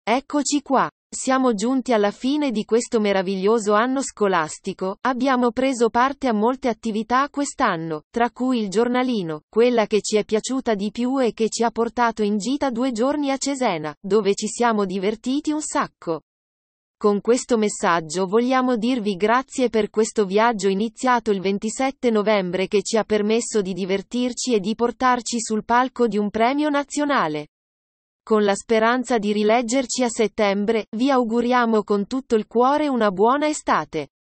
Eccoci qua. Siamo giunti alla fine di questo meraviglioso anno scolastico, abbiamo preso parte a molte attività quest'anno, tra cui il giornalino, quella che ci è piaciuta di più e che ci ha portato in gita 2 giorni a Cesena, dove ci siamo divertiti un sacco. Con questo messaggio vogliamo dirvi grazie per questo viaggio iniziato il 27 novembre che ci ha permesso di divertirci e di portarci sul palco di un premio nazionale. Con la speranza di rileggerci a settembre, vi auguriamo con tutto il cuore una buona estate.